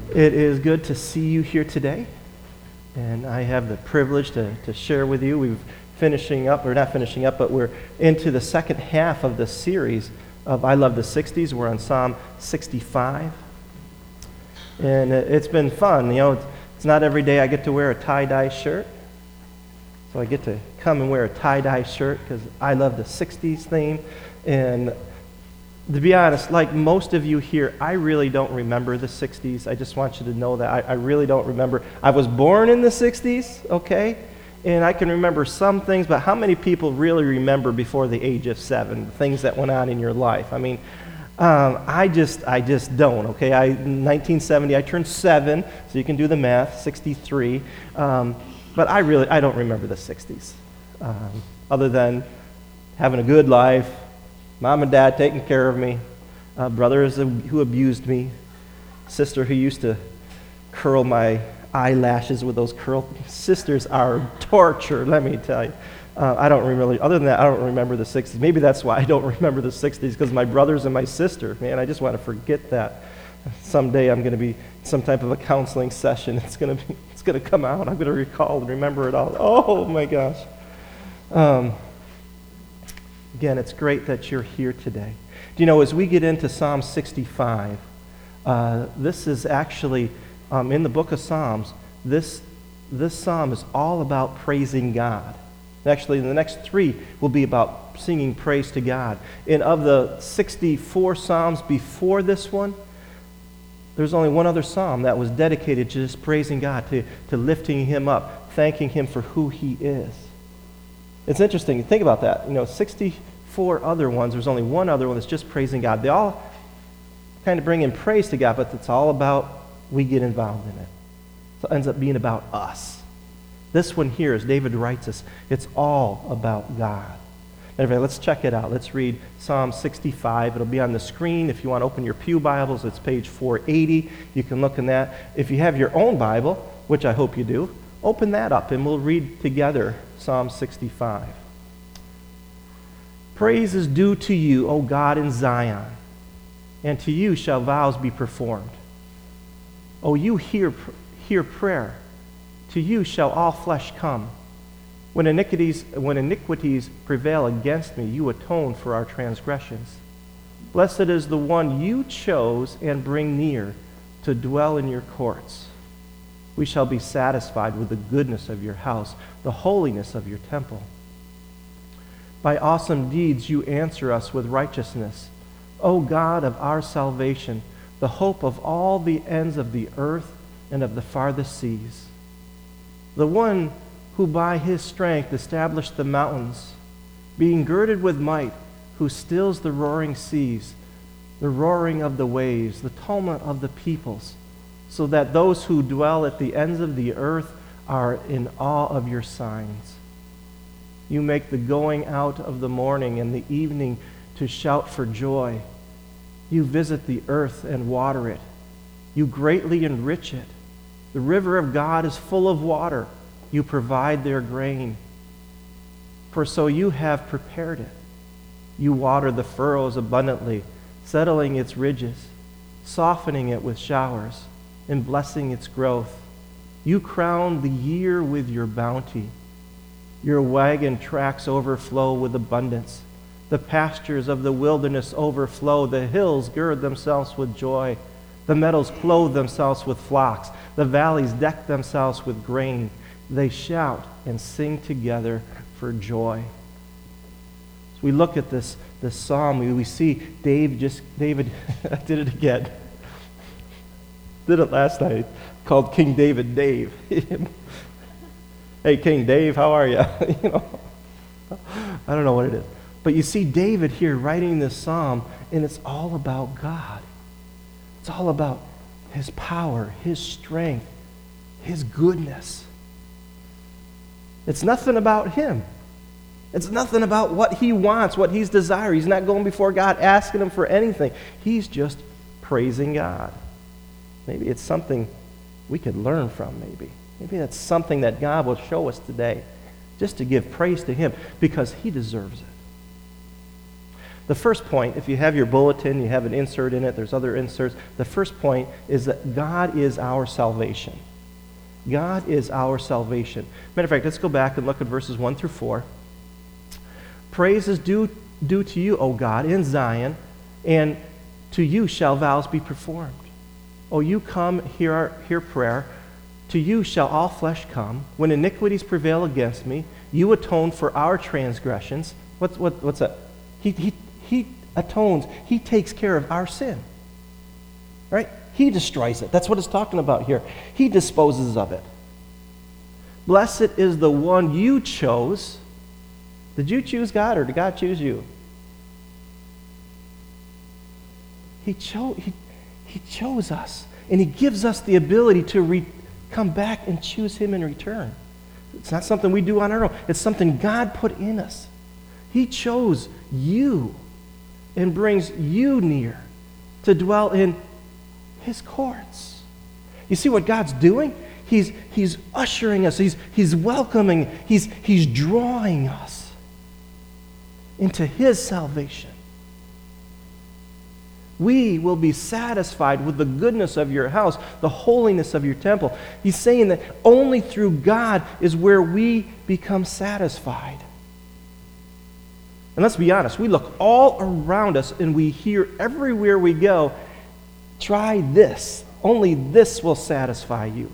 It is good to see you here today, and I have the privilege to share with you. We're finishing up, or not finishing up, but we're into the second half of the series of I Love the 60s. We're on Psalm 65, and it's been fun. You know, it's not every day I get to wear a tie-dye shirt, so I get to come and wear a tie-dye shirt because I love the 60s theme. And to be honest, like most of you here, I really don't remember the 60s. I just want you to know that I really don't remember. I was born in the 60s, okay? And I can remember some things, but how many people really remember before the age of 7, the things that went on in your life? I mean, I just don't, okay? In 1970, I turned 7, so you can do the math, 63. But I don't remember the 60s, other than having a good life, mom and dad taking care of me, brothers who abused me, sister who used to curl my eyelashes with those curls. Sisters are torture, let me tell you. I don't remember, other than that, I don't remember the 60s. Maybe that's why I don't remember the 60s, because my brothers and my sister, man, I just want to forget that. Someday I'm going to be some type of a counseling session. It's going to come out. I'm going to recall and remember it all. Oh, my gosh. Again, it's great that you're here today. Do you know, as we get into Psalm 65, this is actually, in the book of Psalms, this psalm is all about praising God. Actually, the next 3 will be about singing praise to God. And of the 64 psalms before this one, there's only one other psalm that was dedicated to just praising God, to lifting Him up, thanking Him for who He is. It's interesting. Think about that. You know, 64 other ones, there's only one other one that's just praising God. They all kind of bring in praise to God, but it's all about we get involved in it. So it ends up being about us. This one here, as David writes us, it's all about God. Anyway, let's check it out. Let's read Psalm 65. It'll be on the screen. If you want to open your pew Bibles, it's page 480. You can look in that. If you have your own Bible, which I hope you do, open that up and we'll read together Psalm 65. Praise is due to you, O God in Zion, and to you shall vows be performed. O you hear prayer, to you shall all flesh come. When iniquities prevail against me, you atone for our transgressions. Blessed is the one you chose and bring near to dwell in your courts. We shall be satisfied with the goodness of your house, the holiness of your temple. By awesome deeds you answer us with righteousness. O God of our salvation, the hope of all the ends of the earth and of the farthest seas. The one who by his strength established the mountains, being girded with might, who stills the roaring seas, the roaring of the waves, the tumult of the peoples, so that those who dwell at the ends of the earth are in awe of your signs. You make the going out of the morning and the evening to shout for joy. You visit the earth and water it. You greatly enrich it. The river of God is full of water. You provide their grain. For so you have prepared it. You water the furrows abundantly, settling its ridges, softening it with showers, and blessing its growth. You crown the year with your bounty. Your wagon tracks overflow with abundance. The pastures of the wilderness overflow. The hills gird themselves with joy. The meadows clothe themselves with flocks. The valleys deck themselves with grain. They shout and sing together for joy. As we look at this psalm, we see David, I did it again. Did it last night, called King David Dave. Hey, King Dave, how are you? You know, I don't know what it is. But you see David here writing this psalm, and it's all about God. It's all about His power, His strength, His goodness. It's nothing about him. It's nothing about what he wants, what he's desiring. He's not going before God asking Him for anything. He's just praising God. Maybe it's something we could learn from, maybe. Maybe that's something that God will show us today, just to give praise to Him because He deserves it. The first point, if you have your bulletin, you have an insert in it, there's other inserts. The first point is that God is our salvation. God is our salvation. Matter of fact, let's go back and look at verses 1 through 4. Praise is due to you, O God, in Zion, and to you shall vows be performed. O you come, hear prayer. To you shall all flesh come. When iniquities prevail against me, you atone for our transgressions. What's that? He atones. He takes care of our sin. Right? He destroys it. That's what it's talking about here. He disposes of it. Blessed is the one you chose. Did you choose God, or did God choose you? He chose us, and He gives us the ability to come back and choose Him in return. It's not something we do on our own. It's something God put in us. He chose you and brings you near to dwell in His courts. You see what God's doing? He's ushering us. He's welcoming. He's drawing us into His salvation. We will be satisfied with the goodness of your house, the holiness of your temple. He's saying that only through God is where we become satisfied. And let's be honest, we look all around us and we hear everywhere we go, try this. Only this will satisfy you.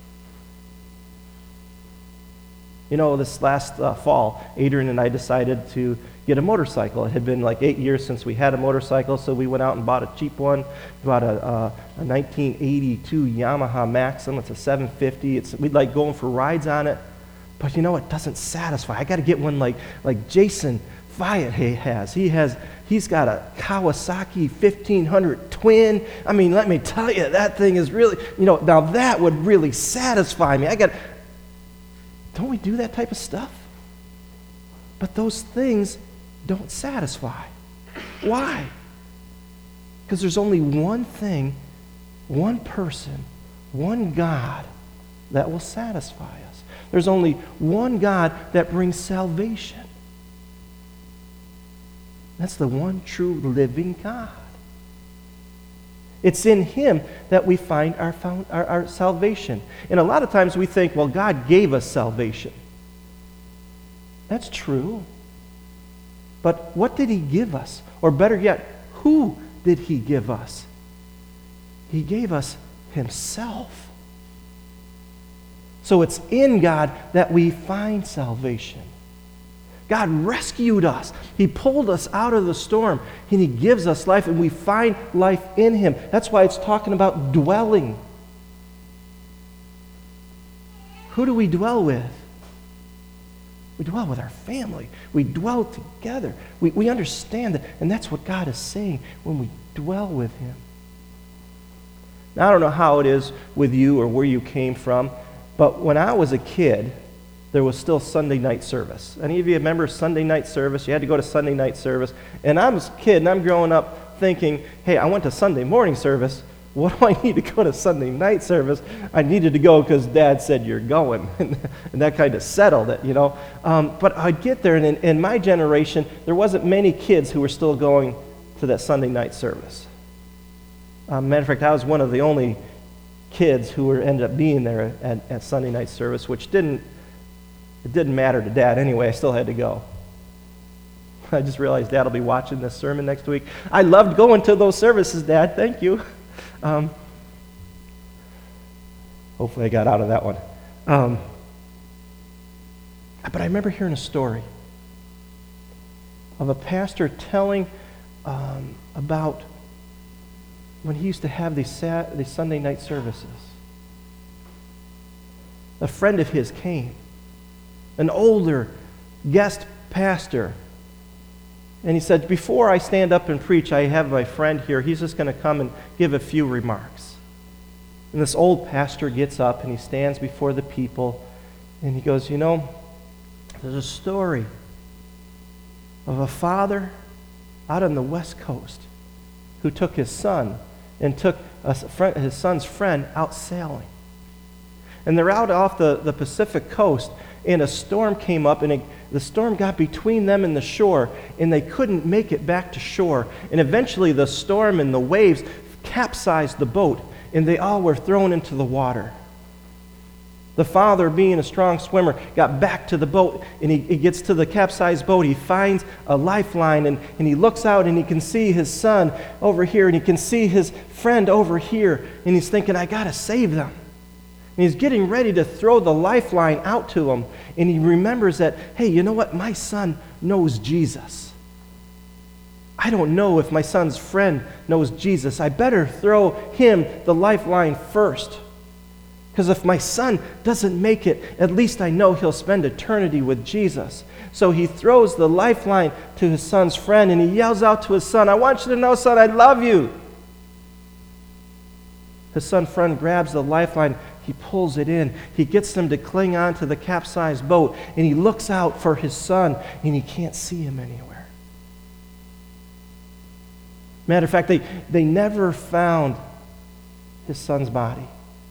You know, this last fall, Adrian and I decided to get a motorcycle. It had been like 8 years since we had a motorcycle, so we went out and bought a cheap one. We bought a 1982 Yamaha Maxim. It's a 750. We like going for rides on it. But you know, it doesn't satisfy. I got to get one like Jason Fyatt has. He's got a Kawasaki 1500 twin. I mean, let me tell you, that thing is really, now that would really satisfy me. Don't we do that type of stuff? But those things don't satisfy. Why? Because there's only one thing, one person, one God that will satisfy us. There's only one God that brings salvation. That's the one true living God. It's in Him that we find our salvation. And a lot of times we think, well, God gave us salvation. That's true. But what did He give us? Or better yet, who did He give us? He gave us Himself. So it's in God that we find salvation. God rescued us. He pulled us out of the storm, and He gives us life, and we find life in Him. That's why it's talking about dwelling. Who do we dwell with? We dwell with our family. We dwell together. We understand that, and that's what God is saying when we dwell with Him. Now, I don't know how it is with you or where you came from, but when I was a kid, there was still Sunday night service. Any of you remember Sunday night service? You had to go to Sunday night service. And I was a kid, and I'm growing up thinking, hey, I went to Sunday morning service. What do I need to go to Sunday night service? I needed to go because Dad said you're going. And that kind of settled it, But I'd get there, and in my generation, there wasn't many kids who were still going to that Sunday night service. Matter of fact, I was one of the only kids who ended up being there at Sunday night service, which didn't matter to Dad anyway. I still had to go. I just realized Dad will be watching this sermon next week. I loved going to those services, Dad. Thank you. Hopefully I got out of that one. But I remember hearing a story of a pastor telling about when he used to have these Sunday night services. A friend of his came, an older guest pastor. And he said, before I stand up and preach, I have my friend here. He's just going to come and give a few remarks. And this old pastor gets up and he stands before the people and he goes, there's a story of a father out on the West Coast who took his son and took his son's friend out sailing. And they're out off the Pacific coast, and a storm came up, and the storm got between them and the shore, and they couldn't make it back to shore. And eventually the storm and the waves capsized the boat, and they all were thrown into the water. The father, being a strong swimmer, got back to the boat, and he gets to the capsized boat. He finds a lifeline, and he looks out, and he can see his son over here, and he can see his friend over here, and he's thinking, I got to save them. And he's getting ready to throw the lifeline out to him, and he remembers that, hey, you know what? My son knows Jesus. I don't know if my son's friend knows Jesus. I better throw him the lifeline first. Because if my son doesn't make it, at least I know he'll spend eternity with Jesus. So he throws the lifeline to his son's friend, and he yells out to his son, I want you to know, son, I love you. His son friend grabs the lifeline. He pulls it in. He gets them to cling on to the capsized boat, and he looks out for his son, and he can't see him anywhere. Matter of fact, they never found his son's body.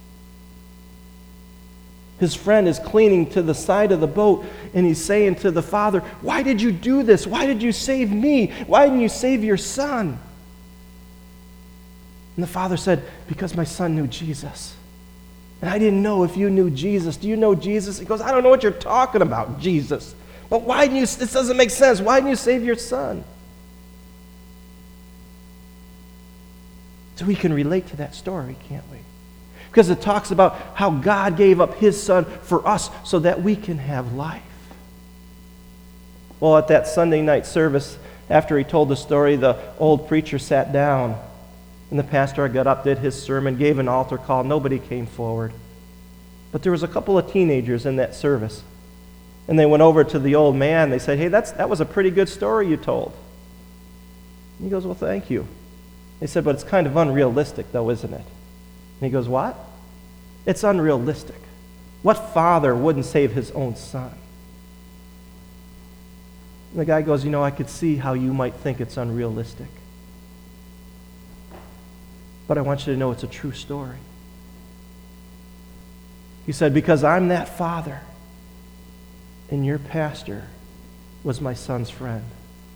His friend is clinging to the side of the boat, and he's saying to the father, why did you do this? Why did you save me? Why didn't you save your son? And the father said, because my son knew Jesus. And I didn't know if you knew Jesus. Do you know Jesus? He goes, I don't know what you're talking about, Jesus. But why didn't you, this doesn't make sense. Why didn't you save your son? So we can relate to that story, can't we? Because it talks about how God gave up his son for us so that we can have life. Well, at that Sunday night service, after he told the story, the old preacher sat down, and the pastor got up, did his sermon, gave an altar call. Nobody came forward. But there was a couple of teenagers in that service. And they went over to the old man. They said, hey, that was a pretty good story you told. And he goes, well, thank you. They said, but it's kind of unrealistic, though, isn't it? And he goes, what? It's unrealistic. What father wouldn't save his own son? And the guy goes, I could see how you might think it's unrealistic. But I want you to know it's a true story. He said, because I'm that father, and your pastor was my son's friend.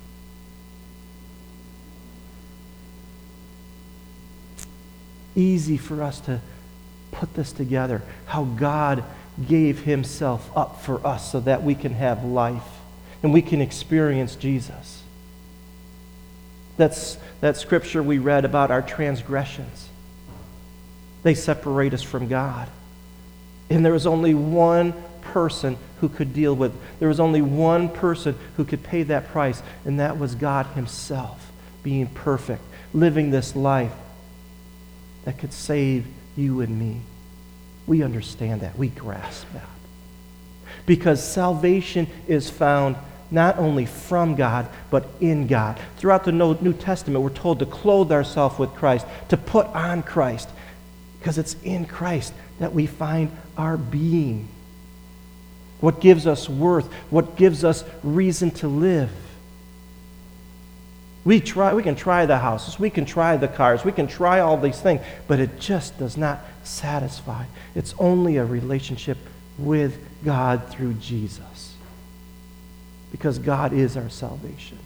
Easy for us to put this together, how God gave himself up for us so that we can have life and we can experience Jesus. That's that scripture we read about our transgressions. They separate us from God. And there was only one person who could deal with it. There was only one person who could pay that price, and that was God himself, being perfect, living this life that could save you and me. We understand that. We grasp that. Because salvation is found not only from God, but in God. Throughout the New Testament, we're told to clothe ourselves with Christ, to put on Christ, because it's in Christ that we find our being. What gives us worth, what gives us reason to live. We can try the houses, we can try the cars, we can try all these things, but it just does not satisfy. It's only a relationship with God through Jesus. Because God is our salvation.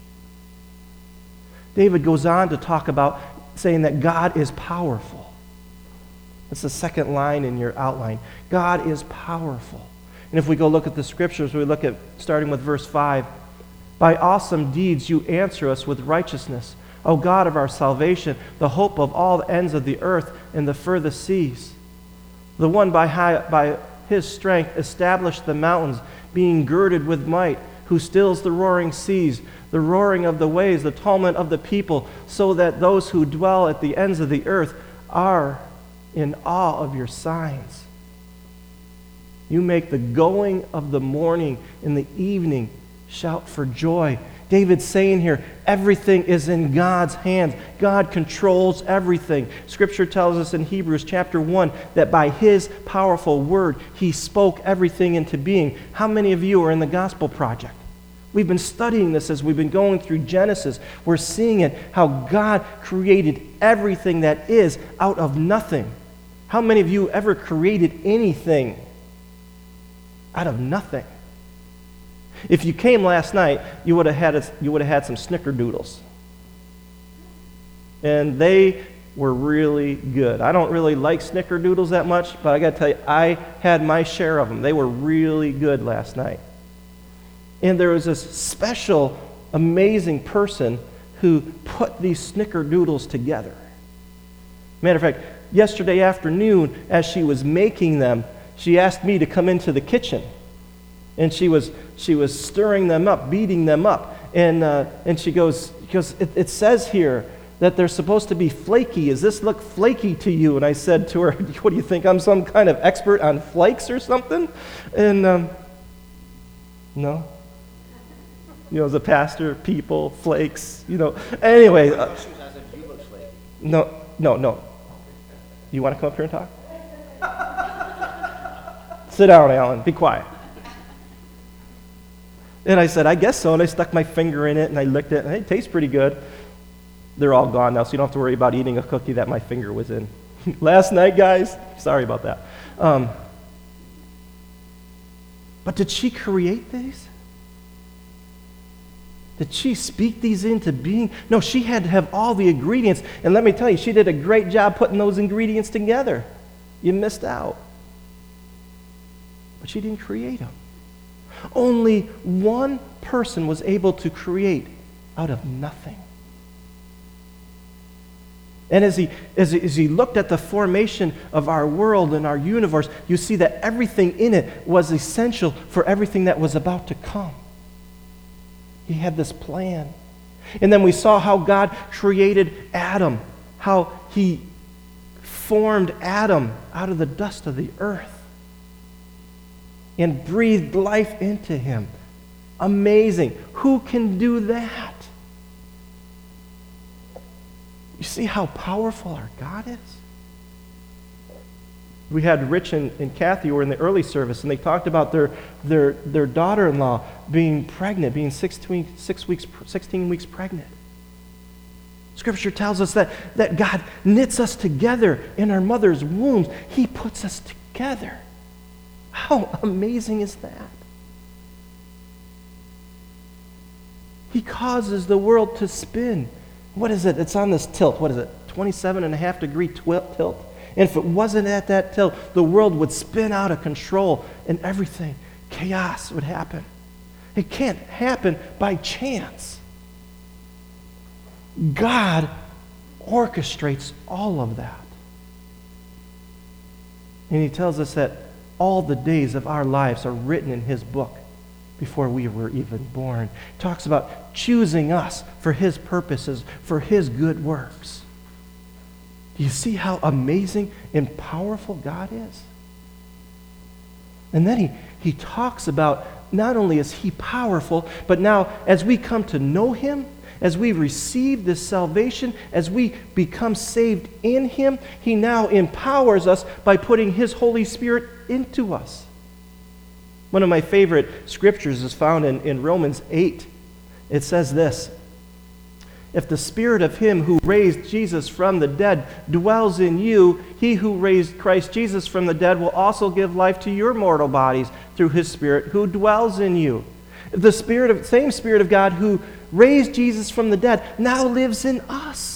David goes on to talk about saying that God is powerful. That's the second line in your outline. God is powerful. And if we go look at the scriptures, we look at, starting with verse 5, by awesome deeds you answer us with righteousness, O God of our salvation, the hope of all the ends of the earth and the furthest seas. The one by his strength established the mountains, being girded with might, who stills the roaring seas, the roaring of the waves, the tumult of the people, so that those who dwell at the ends of the earth are in awe of your signs. You make the going of the morning and the evening shout for joy. David's saying here, everything is in God's hands. God controls everything. Scripture tells us in Hebrews chapter 1 that by his powerful word, he spoke everything into being. How many of you are in the Gospel Project? We've been studying this as we've been going through Genesis. We're seeing it, how God created everything that is out of nothing. How many of you ever created anything out of nothing? If you came last night, you would have had some snickerdoodles. And they were really good. I don't really like snickerdoodles that much, but I got to tell you, I had my share of them. They were really good last night. And there was this special, amazing person who put these snickerdoodles together. Matter of fact, yesterday afternoon, as she was making them, she asked me to come into the kitchen. And she was stirring them up, beating them up. And she goes, it says here that they're supposed to be flaky. Does this look flaky to you? And I said to her, what do you think, I'm some kind of expert on flakes or something? And no. As a pastor, people, flakes, Anyway. No. You want to come up here and talk? Sit down, Alan. Be quiet. And I said, I guess so. And I stuck my finger in it, and I licked it, and it tastes pretty good. They're all gone now, so you don't have to worry about eating a cookie that my finger was in. Last night, guys, sorry about that. But did she create these? Did she speak these into being? No, she had to have all the ingredients. And let me tell you, she did a great job putting those ingredients together. You missed out. But she didn't create them. Only one person was able to create out of nothing. And as he looked at the formation of our world and our universe, you see that everything in it was essential for everything that was about to come. He had this plan. And then we saw how God created Adam, how he formed Adam out of the dust of the earth and breathed life into him. Amazing. Who can do that? You see how powerful our God is? We had Rich and Kathy who were in the early service, and they talked about their daughter-in-law being pregnant, being 16 weeks pregnant. Scripture tells us that God knits us together in our mother's wombs. He puts us together. How amazing is that? He causes the world to spin. What is it? It's on this tilt. What is it? 27.5-degree tilt. And if it wasn't at that tilt, the world would spin out of control and everything. Chaos would happen. It can't happen by chance. God orchestrates all of that. And he tells us that all the days of our lives are written in his book before we were even born. He talks about choosing us for his purposes, for his good works. Do you see how amazing and powerful God is? And then he talks about not only is he powerful, but now as we come to know him, as we receive this salvation, as we become saved in him, he now empowers us by putting his Holy Spirit into us. One of my favorite scriptures is found in Romans 8. It says this: if the Spirit of him who raised Jesus from the dead dwells in you, he who raised Christ Jesus from the dead will also give life to your mortal bodies through his Spirit who dwells in you. The same Spirit of God who raised Jesus from the dead now lives in us.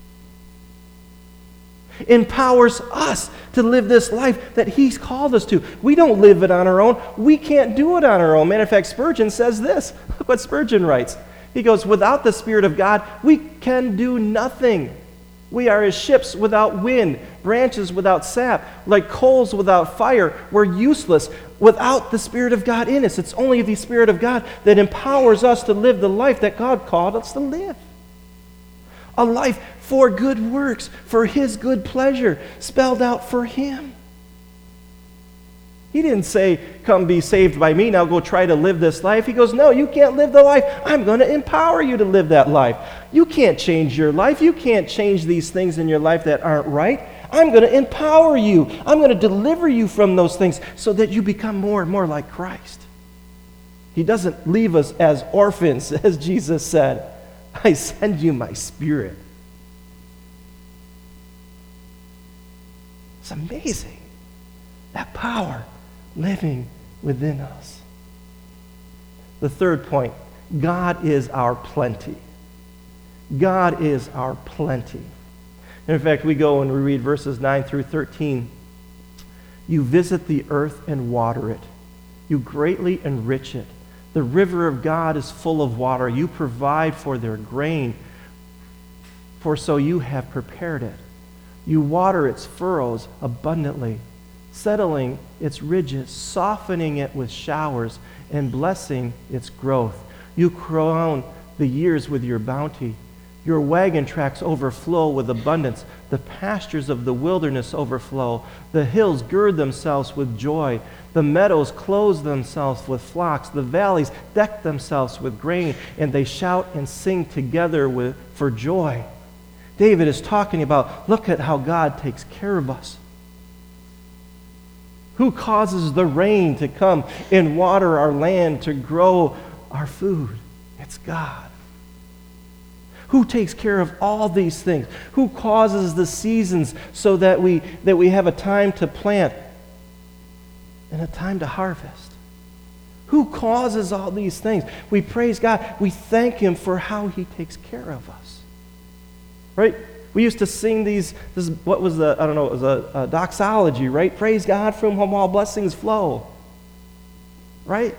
Empowers us to live this life that he's called us to. We don't live it on our own. We can't do it on our own. Matter of fact, Spurgeon says this. Look what Spurgeon writes. He goes, without the Spirit of God, we can do nothing. We are as ships without wind, branches without sap, like coals without fire. We're useless without the Spirit of God in us. It's only the Spirit of God that empowers us to live the life that God called us to live. A life for good works, for his good pleasure, spelled out for him. He didn't say, come be saved by me, now go try to live this life. He goes, no, you can't live the life. I'm going to empower you to live that life. You can't change your life. You can't change these things in your life that aren't right. I'm going to empower you. I'm going to deliver you from those things so that you become more and more like Christ. He doesn't leave us as orphans, as Jesus said. I send you my Spirit. It's amazing, that power living within us. The third point, God is our plenty. God is our plenty. And in fact, we go and we read verses 9 through 13. You visit the earth and water it. You greatly enrich it. The river of God is full of water. You provide for their grain, for so you have prepared it. You water its furrows abundantly, settling its ridges, softening it with showers, and blessing its growth. You crown the years with your bounty. Your wagon tracks overflow with abundance. The pastures of the wilderness overflow. The hills gird themselves with joy. The meadows clothe themselves with flocks. The valleys deck themselves with grain, and they shout and sing together for joy. David is talking about, look at how God takes care of us. Who causes the rain to come and water our land to grow our food? It's God. Who takes care of all these things? Who causes the seasons so that we have a time to plant and a time to harvest? Who causes all these things? We praise God. We thank Him for how He takes care of us. Right? We used to sing it was a doxology, right? Praise God from whom all blessings flow. Right?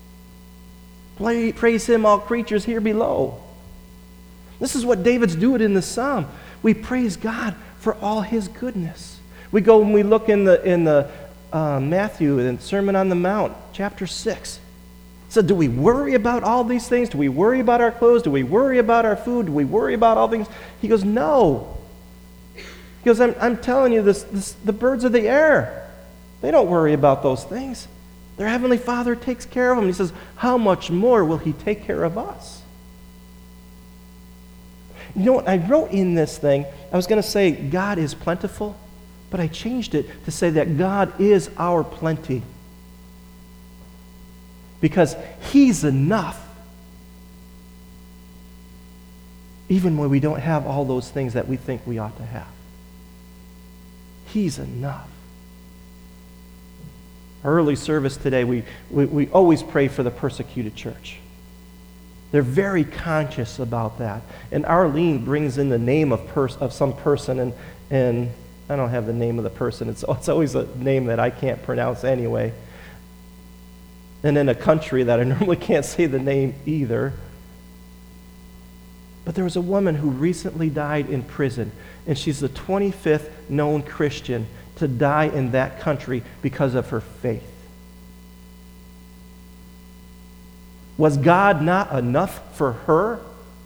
Praise Him, all creatures here below. This is what David's doing in the psalm. We praise God for all His goodness. We go and we look in the Matthew, in Sermon on the Mount, chapter 6. So do we worry about all these things? Do we worry about our clothes? Do we worry about our food? Do we worry about all things? He goes, no. He goes, I'm telling you, the birds of the air, they don't worry about those things. Their Heavenly Father takes care of them. He says, how much more will He take care of us? You know what? I wrote in this thing, I was going to say God is plentiful, but I changed it to say that God is our plenty. Because He's enough. Even when we don't have all those things that we think we ought to have. He's enough. Our early service today, we always pray for the persecuted church. They're very conscious about that. And Arlene brings in the name of some person, and I don't have the name of the person. It's always a name that I can't pronounce anyway. And in a country that I normally can't say the name either. But there was a woman who recently died in prison, and she's the 25th known Christian to die in that country because of her faith. Was God not enough for her?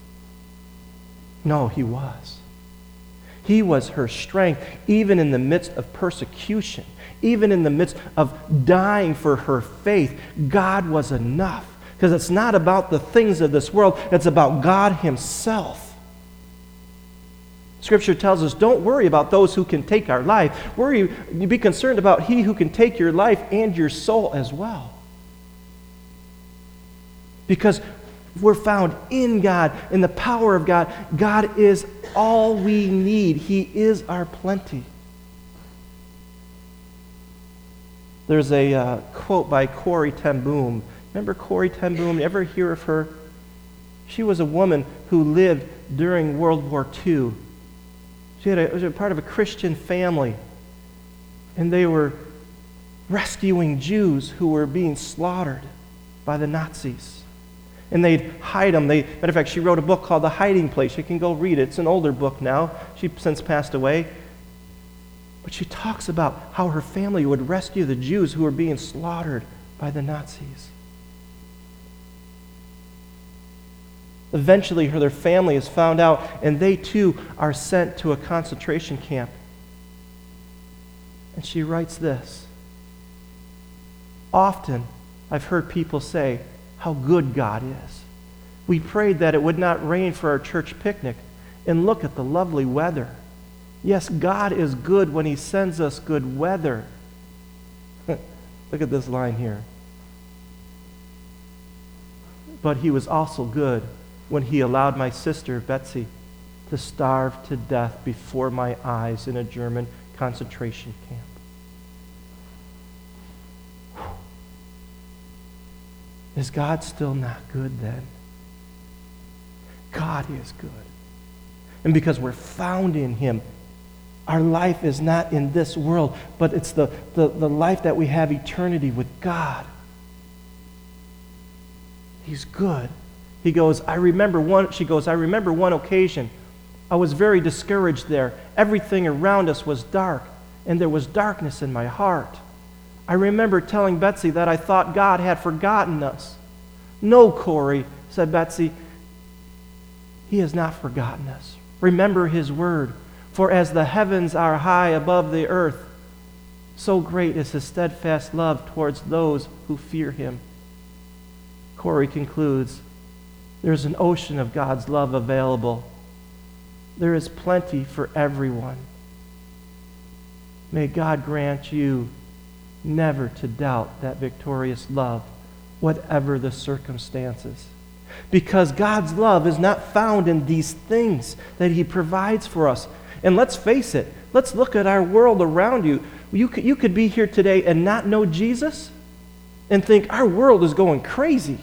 No, He was. He was her strength, even in the midst of persecution, even in the midst of dying for her faith. God was enough, because it's not about the things of this world, it's about God Himself. Scripture tells us, don't worry about those who can take our life. Be concerned about He who can take your life and your soul as well. Because we're found in God, in the power of God. God is all we need. He is our plenty. There's a quote by Corrie ten Boom. Remember Corrie ten Boom? You ever hear of her? She was a woman who lived during World War II. She was a part of a Christian family. And they were rescuing Jews who were being slaughtered by the Nazis. And they'd hide them. Matter of fact, she wrote a book called The Hiding Place. You can go read it. It's an older book now. She's since passed away. But she talks about how her family would rescue the Jews who were being slaughtered by the Nazis. Eventually, their family is found out, and they too are sent to a concentration camp. And she writes this: often I've heard people say how good God is. We prayed that it would not rain for our church picnic, and look at the lovely weather. Yes, God is good when He sends us good weather. Look at this line here. But He was also good when He allowed my sister, Betsy, to starve to death before my eyes in a German concentration camp. Is God still not good then? God is good. And because we're found in Him, our life is not in this world, but it's the life that we have eternity with God. He's good. She goes, I remember one occasion. I was very discouraged there. Everything around us was dark, and there was darkness in my heart. I remember telling Betsy that I thought God had forgotten us. No, Corey, said Betsy, He has not forgotten us. Remember His word. For as the heavens are high above the earth, so great is His steadfast love towards those who fear Him. Corey concludes, there's an ocean of God's love available. There is plenty for everyone. May God grant you never to doubt that victorious love, whatever the circumstances. Because God's love is not found in these things that He provides for us. And let's face it, let's look at our world around you. You could be here today and not know Jesus and think our world is going crazy.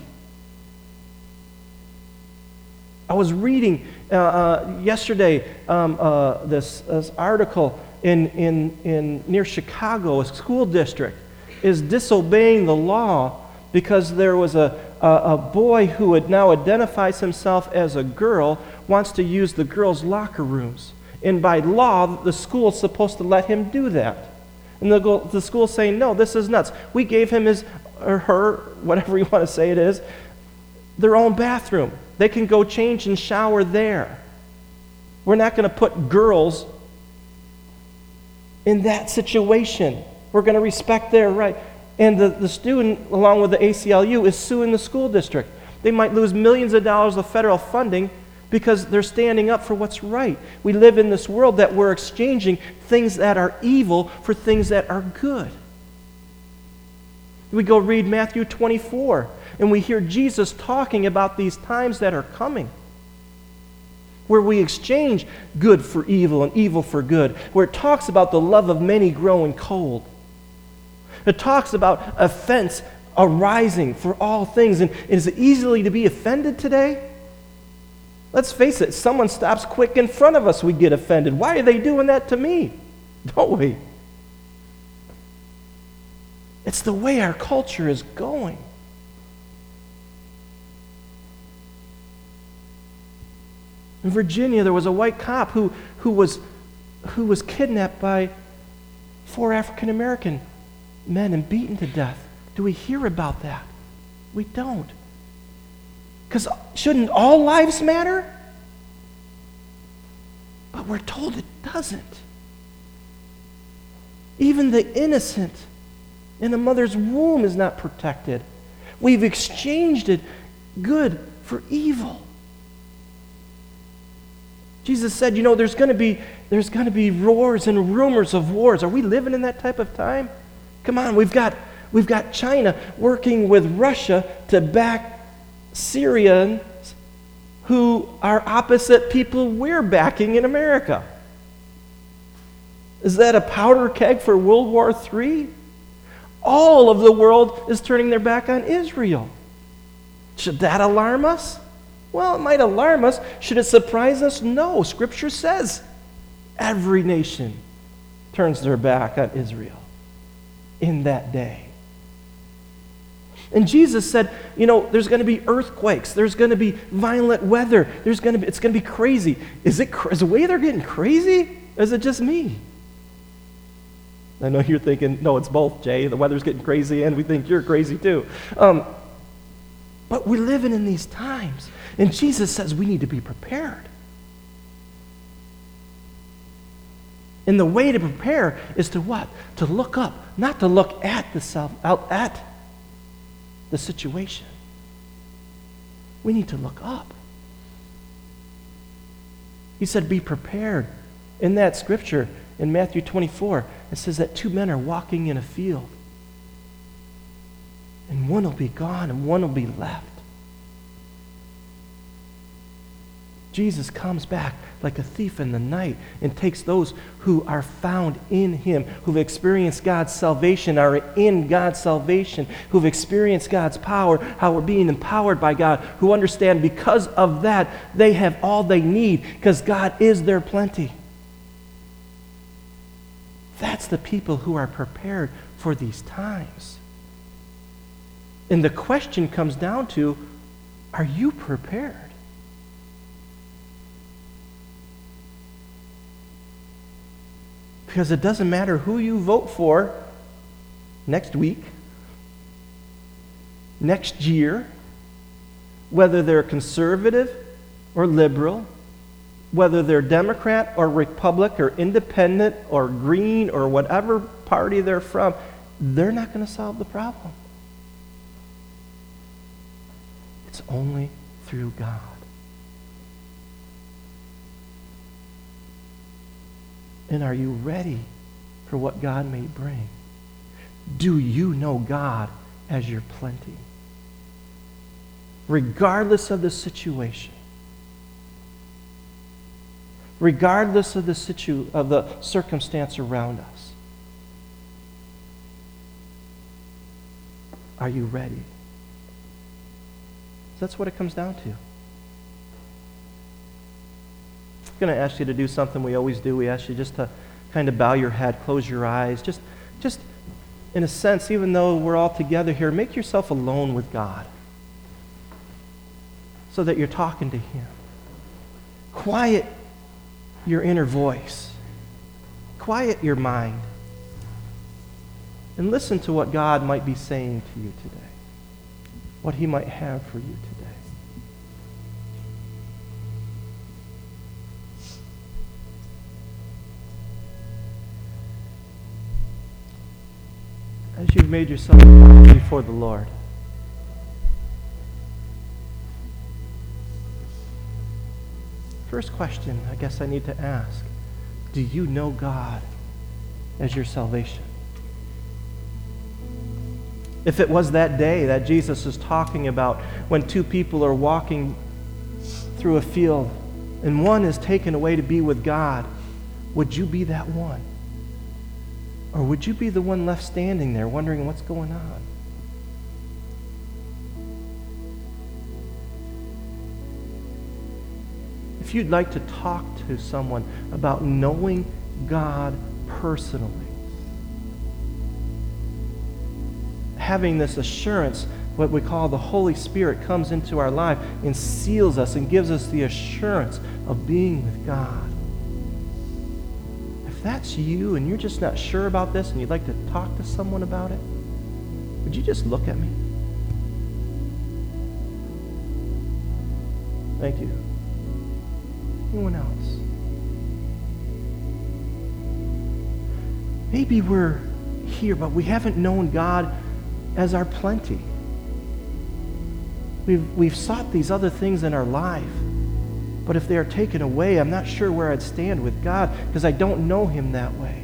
I was reading yesterday this article in near Chicago. A school district is disobeying the law because there was a boy who now identifies himself as a girl, wants to use the girls' locker rooms. And by law, the school is supposed to let him do that. And the school's saying, no, this is nuts. We gave him his or her, whatever you want to say it is, their own bathroom. They can go change and shower there. We're not going to put girls in that situation. We're going to respect their right. And the student, along with the ACLU, is suing the school district. They might lose millions of dollars of federal funding because they're standing up for what's right. We live in this world that we're exchanging things that are evil for things that are good. We go read Matthew 24, and we hear Jesus talking about these times that are coming, where we exchange good for evil and evil for good, where it talks about the love of many growing cold. It talks about offense arising for all things. And is it easily to be offended today? Let's face it, someone stops quick in front of us, we get offended. Why are they doing that to me? Don't we? It's the way our culture is going. In Virginia, there was a white cop who was kidnapped by 4 African American men and beaten to death. Do we hear about that? We don't. Because shouldn't all lives matter? But we're told it doesn't. Even the innocent in a mother's womb is not protected. We've exchanged it good for evil. Jesus said, there's going to be roars and rumors of wars. Are we living in that type of time? Come on, we've got China working with Russia to back Syrians who are opposite people we're backing in America. Is that a powder keg for World War III? All of the world is turning their back on Israel. Should that alarm us? Well, it might alarm us. Should it surprise us? No. Scripture says every nation turns their back on Israel in that day. And Jesus said, there's going to be earthquakes. There's going to be violent weather. It's going to be crazy. Is the way they're getting crazy? Or is it just me? I know you're thinking, no, it's both, Jay. The weather's getting crazy and we think you're crazy too. But we're living in these times. And Jesus says we need to be prepared. And the way to prepare is to what? To look up, not to look at the situation. We need to look up. He said, be prepared. In that scripture, in Matthew 24, it says that 2 men are walking in a field. And one will be gone and one will be left. Jesus comes back like a thief in the night and takes those who are found in him, who've experienced God's salvation, are in God's salvation, who've experienced God's power, how we're being empowered by God, who understand because of that they have all they need because God is their plenty. That's the people who are prepared for these times. And the question comes down to, are you prepared? Because it doesn't matter who you vote for next week, next year, whether they're conservative or liberal, whether they're Democrat or Republican or independent or green or whatever party they're from, they're not going to solve the problem. It's only through God. And are you ready for what God may bring? Do you know God as your plenty? Regardless of the situation. Regardless of the circumstance around us. Are you ready? That's what it comes down to. I'm going to ask you to do something we always do. We ask you just to kind of bow your head, close your eyes. Just in a sense, even though we're all together here, make yourself alone with God so that you're talking to him. Quiet your inner voice. Quiet your mind. And listen to what God might be saying to you today. What he might have for you today. As you've made yourself before the Lord, first question I guess I need to ask, do you know God as your salvation? If it was that day that Jesus is talking about when two people are walking through a field and one is taken away to be with God, would you be that one? Or would you be the one left standing there wondering what's going on? If you'd like to talk to someone about knowing God personally, having this assurance, what we call the Holy Spirit comes into our life and seals us and gives us the assurance of being with God. If that's you and you're just not sure about this and you'd like to talk to someone about it, would you just look at me? Thank you. Anyone else? Maybe we're here, but we haven't known God as our plenty. We've sought these other things in our life, but if they are taken away, I'm not sure where I'd stand with God because I don't know him that way.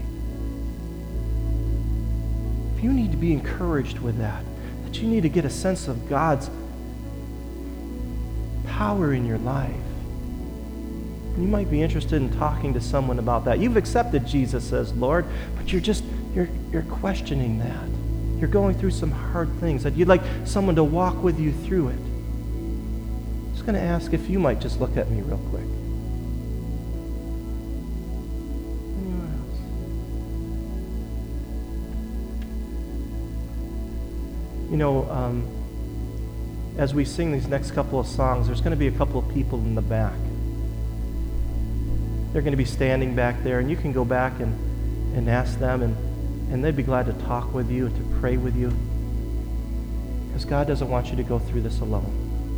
If you need to be encouraged with that you need to get a sense of God's power in your life, you might be interested in talking to someone about that. You've accepted Jesus as Lord, but you're questioning that. You're going through some hard things that you'd like someone to walk with you through it. I'm just going to ask if you might just look at me real quick. Anyone else? You know, as we sing these next couple of songs, there's going to be a couple of people in the back. They're going to be standing back there, and you can go back and ask them, and they'd be glad to talk with you and to pray with you, because God doesn't want you to go through this alone.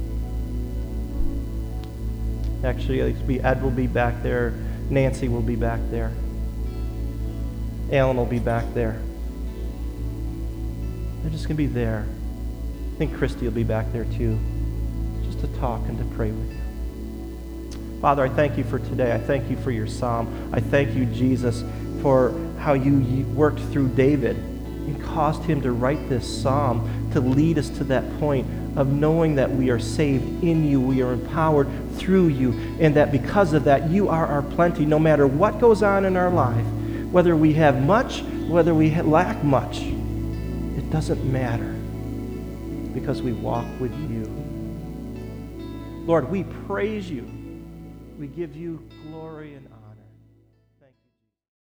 Actually, Ed will be back there. Nancy will be back there. Alan will be back there. They're just going to be there. I think Christy will be back there too, just to talk and to pray with you. Father, I thank you for today. I thank you for your psalm. I thank you, Jesus, for how you worked through David. You caused him to write this psalm to lead us to that point of knowing that we are saved in you, we are empowered through you, and that because of that, you are our plenty. No matter what goes on in our life, whether we have much, whether we lack much, it doesn't matter because we walk with you. Lord, we praise you. We give you glory and honor.